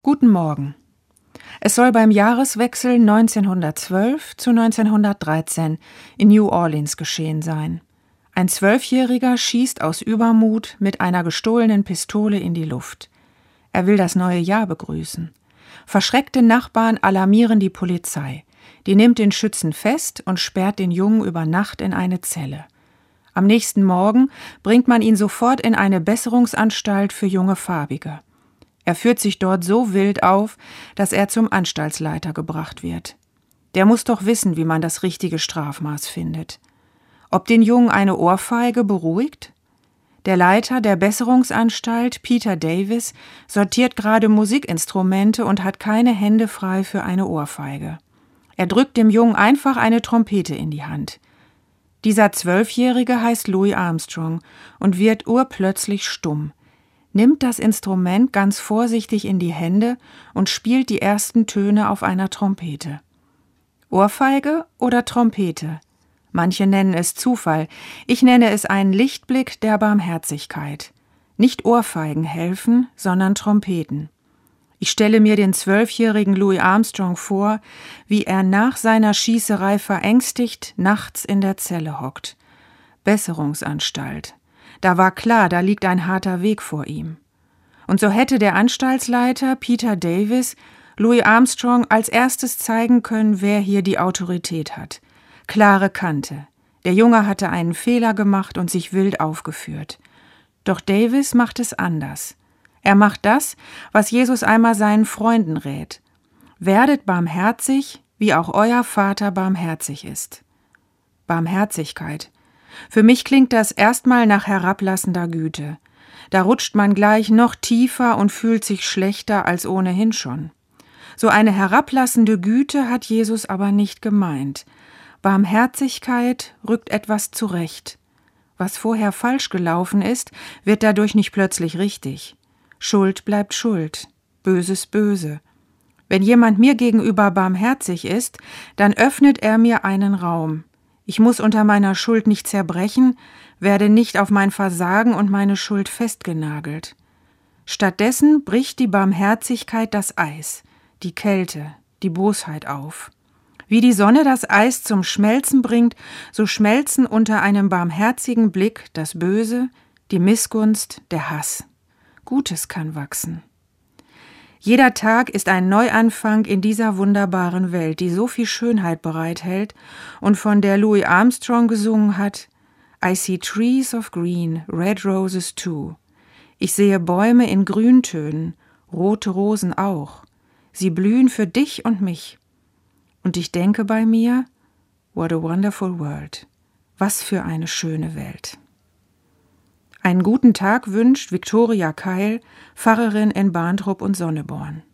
Guten Morgen. Es soll beim Jahreswechsel 1912 zu 1913 in New Orleans geschehen sein. Ein 12-Jähriger schießt aus Übermut mit einer gestohlenen Pistole in die Luft. Er will das neue Jahr begrüßen. Verschreckte Nachbarn alarmieren die Polizei. Die nimmt den Schützen fest und sperrt den Jungen über Nacht in eine Zelle. Am nächsten Morgen bringt man ihn sofort in eine Besserungsanstalt für junge Farbige. Er führt sich dort so wild auf, dass er zum Anstaltsleiter gebracht wird. Der muss doch wissen, wie man das richtige Strafmaß findet. Ob den Jungen eine Ohrfeige beruhigt? Der Leiter der Besserungsanstalt, Peter Davis, sortiert gerade Musikinstrumente und hat keine Hände frei für eine Ohrfeige. Er drückt dem Jungen einfach eine Trompete in die Hand. Dieser 12-Jährige heißt Louis Armstrong und wird urplötzlich stumm, nimmt das Instrument ganz vorsichtig in die Hände und spielt die ersten Töne auf einer Trompete. Ohrfeige oder Trompete? Manche nennen es Zufall, ich nenne es einen Lichtblick der Barmherzigkeit. Nicht Ohrfeigen helfen, sondern Trompeten. Ich stelle mir den 12-jährigen Louis Armstrong vor, wie er nach seiner Schießerei verängstigt nachts in der Zelle hockt. Besserungsanstalt. Da war klar, da liegt ein harter Weg vor ihm. Und so hätte der Anstaltsleiter Peter Davis Louis Armstrong als erstes zeigen können, wer hier die Autorität hat. Klare Kante. Der Junge hatte einen Fehler gemacht und sich wild aufgeführt. Doch Davis macht es anders. Er macht das, was Jesus einmal seinen Freunden rät. Werdet barmherzig, wie auch euer Vater barmherzig ist. Barmherzigkeit. Für mich klingt das erstmal nach herablassender Güte. Da rutscht man gleich noch tiefer und fühlt sich schlechter als ohnehin schon. So eine herablassende Güte hat Jesus aber nicht gemeint. Barmherzigkeit rückt etwas zurecht. Was vorher falsch gelaufen ist, wird dadurch nicht plötzlich richtig. Schuld bleibt Schuld, Böses böse. Wenn jemand mir gegenüber barmherzig ist, dann öffnet er mir einen Raum. Ich muss unter meiner Schuld nicht zerbrechen, werde nicht auf mein Versagen und meine Schuld festgenagelt. Stattdessen bricht die Barmherzigkeit das Eis, die Kälte, die Bosheit auf. Wie die Sonne das Eis zum Schmelzen bringt, so schmelzen unter einem barmherzigen Blick das Böse, die Missgunst, der Hass. Gutes kann wachsen. Jeder Tag ist ein Neuanfang in dieser wunderbaren Welt, die so viel Schönheit bereithält und von der Louis Armstrong gesungen hat: I see trees of green, red roses too. Ich sehe Bäume in Grüntönen, rote Rosen auch. Sie blühen für dich und mich. Und ich denke bei mir, what a wonderful world. Was für eine schöne Welt. Einen guten Tag wünscht Viktoria Keil, Pfarrerin in Barntrup und Sonneborn.